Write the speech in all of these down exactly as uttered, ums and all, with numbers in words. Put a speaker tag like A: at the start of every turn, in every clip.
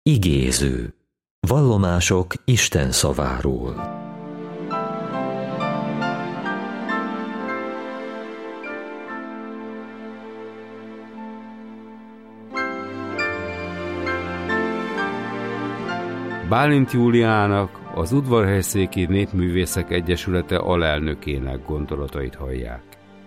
A: Igéző. Vallomások Isten szaváról.
B: Bálint Júliának, az Udvarhelyszéki Népművészek Egyesülete alelnökének gondolatait hallják.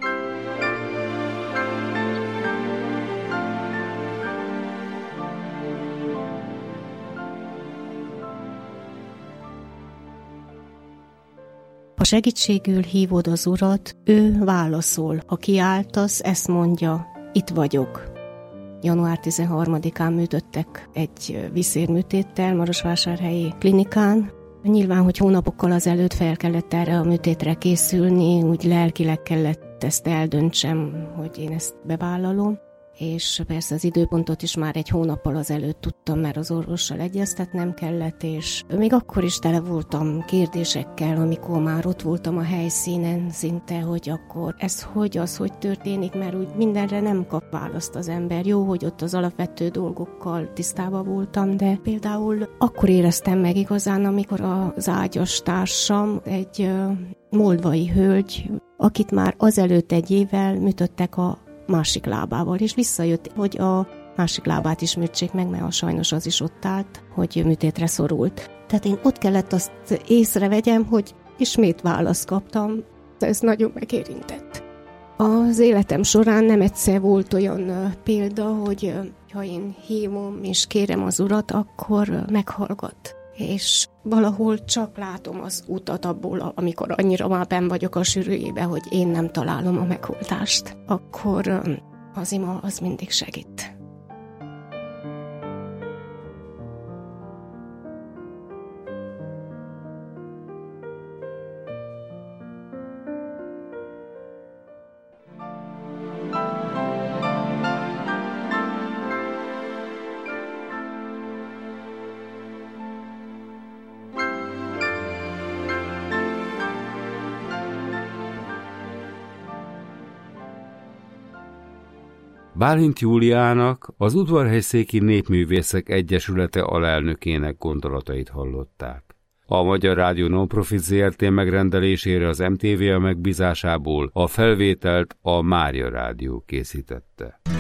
C: Ha segítségül hívod az Urat, ő válaszol. Ha kiáltasz, ezt mondja, itt vagyok. január tizenharmadikán műtöttek egy viszérműtéttel Marosvásárhelyi klinikán. Nyilván, hogy hónapokkal azelőtt fel kellett erre a műtétre készülni, úgy lelkileg kellett ezt eldöntsem, hogy én ezt bevállalom. És persze az időpontot is már egy hónappal azelőtt tudtam, mert az orvossal egyeztetnem kellett, és még akkor is tele voltam kérdésekkel, amikor már ott voltam a helyszínen szinte, hogy akkor ez hogy, az hogy történik, mert úgy mindenre nem kap választ az ember. Jó, hogy ott az alapvető dolgokkal tisztában voltam, de például akkor éreztem meg igazán, amikor az ágyas társam, egy moldvai hölgy, akit már azelőtt egy évvel műtöttek a másik lábával, és visszajött, hogy a másik lábát is műtsék meg, mert sajnos az is ott állt, hogy műtétre szorult. Tehát én ott kellett azt észrevegyem, hogy ismét választ kaptam, ez nagyon megérintett. Az életem során nem egyszer volt olyan példa, hogy ha én hívom és kérem az Urat, akkor meghallgat. És valahol csak látom az utat abból, amikor annyira már benn vagyok a sűrűjébe, hogy én nem találom a megoldást, akkor az ima az mindig segít.
B: Bálint Júliának, az Udvarhelyszéki Népművészek Egyesülete alelnökének gondolatait hallották. A Magyar Rádió Nonprofit zé er té megrendelésére az em té vé megbízásából a felvételt a Mária Rádió készítette.